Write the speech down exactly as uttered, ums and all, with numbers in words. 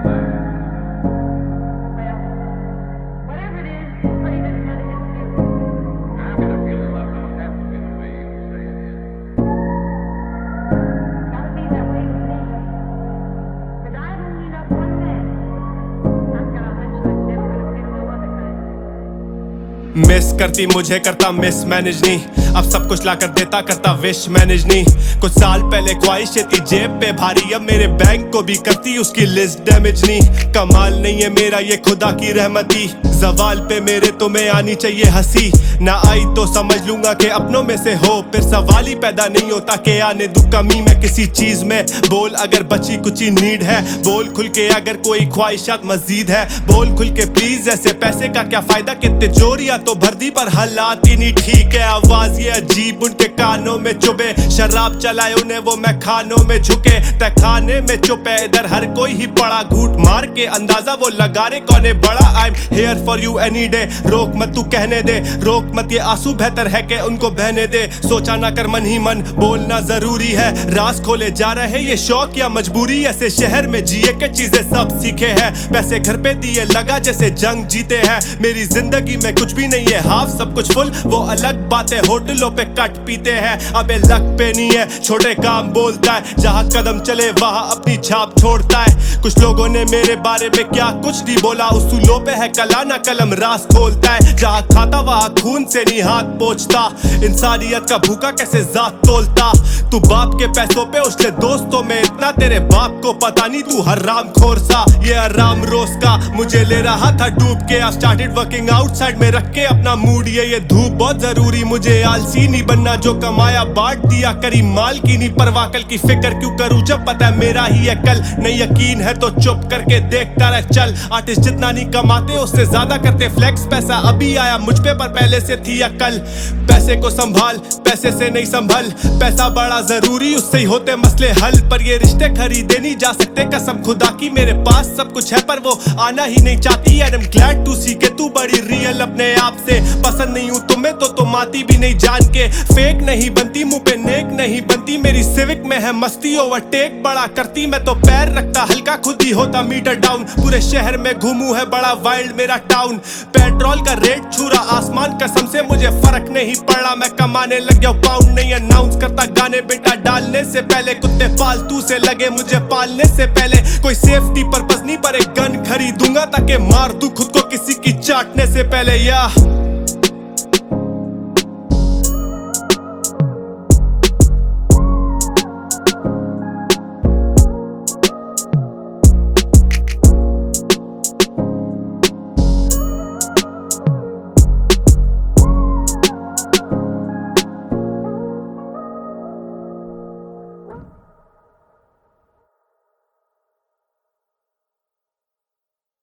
Miss करती मुझे करता मिस मैनेज नहीं, अब सब कुछ ला कर देता करता विश मैनेज नहीं। कुछ साल पहले ख्वाहिशें थी जेब पे भारी, अब मेरे बैंक को भी करती उसकी लिस्ट डैमेज नहीं। कमाल नहीं है मेरा ये खुदा की रहमती, सवाल पे मेरे तुम्हें आनी चाहिए हंसी। ना आई तो समझ लूंगा कि अपनों में से हो, फिर सवाल ही पैदा नहीं होता कि आने दू कमी मैं किसी चीज में। बोल अगर बची कुछ नीड है, बोल खुल के अगर कोई ख्वाहिशात मजीद है, बोल खुल के प्लीज। ऐसे पैसे का क्या फायदा कि तिजोरियां तो भर दी पर हालात ही नहीं ठीक है। आवाज ये अजीब उनके कानों में चुभे, शराब चलाए उन्हें वो मैं खानों में झुके। तय खाने में चुप है इधर हर कोई ही पड़ा, घूट मार के अंदाजा वो लगा रे कौन बड़ा। I am here for you any day, रोक मत तू कहने दे, रोक मत ये आंसू बेहतर है कि उनको बहने दे। सोचा ना कर मन ही मन बोलना जरूरी है, राज खोले जा रहे ये शौक या मजबूरी। ऐसे शहर में जिए के चीजें सब सीखे हैं, पैसे घर पे दिए लगा जैसे जंग जीते हैं। मेरी जिंदगी में कुछ भी नहीं है हाफ सब कुछ फुल, वो अलग बातें होटलों पे कट पीते हैं। अबे लक पे नहीं है छोटे काम बोलता है, जहां कदम चले वहां अपनी छाप छोड़ता है। कुछ लोगों ने मेरे बारे में क्या कुछ नहीं बोला, उसूलों पे है कला ना कलम रास खोलता है। जहां खाता वहां खून से नहीं हाथ पोंछता, इंसानियत का भूखा कैसे जात तोलता। तू बाप के पैसों पे उसके दोस्तों में इतना, तेरे बाप को पता नहीं तू हराम खोर सा। ये आराम रोज का मुझे ले रहा था डूब के, आई स्टार्टेड वर्किंग आउटसाइड में रख के अपना मूड। ये ये धूप बहुत जरूरी, मुझे आलसी नहीं बनना, जो कमाया बांट दिया करी माल की नहीं परवाह। कल की फिक्र क्यों करूं जब पता है मेरा ही है कल। नहीं यकीन है तो चुप करके देखता रह चल, आर्टिस्ट जितना नहीं कमाते उससे ज्यादा करते फ्लेक्स। पैसा अभी आया मुझ पे पर पहले से थी अकल। पैसे को संभाल पैसे से नहीं संभल, पैसा बड़ा जरूरी उससे ही होते मसले हल। पर ये रिश्ते खरीदे नहीं जा सकते कसम खुदा की, मेरे पास सब कुछ है पर वो आना ही नहीं चाहती। I am glad to see के तू बड़ी रियल अपने आप से, पसंद नहीं हूं तुम्हें तो तुम आती भी नहीं जान के। फेक नहीं बनती मुंह पे नेक नहीं बनती, मेरी सिविक में है मस्ती ओवरटेक बड़ा करती। मैं तो पैर रखता हल्का खुद ही होता मीटर डाउन, पूरे शहर में घूमू है बड़ा वाइल्ड मेरा टाउन। पेट्रोल का रेट छू रहा आसमान कसम से मुझे फर्क नहीं पड़ा, मैं कमाने लग गया पाउंड नहीं अनाउंस करता गाने बेटा डालने से पहले। कुत्ते फालतू से लगे मुझे पालने से पहले, कोई सेफ्टी पर्पस नहीं पर एक गन खरीदूंगा ताकि मार दूं खुद को किसी की चाटने से पहले। या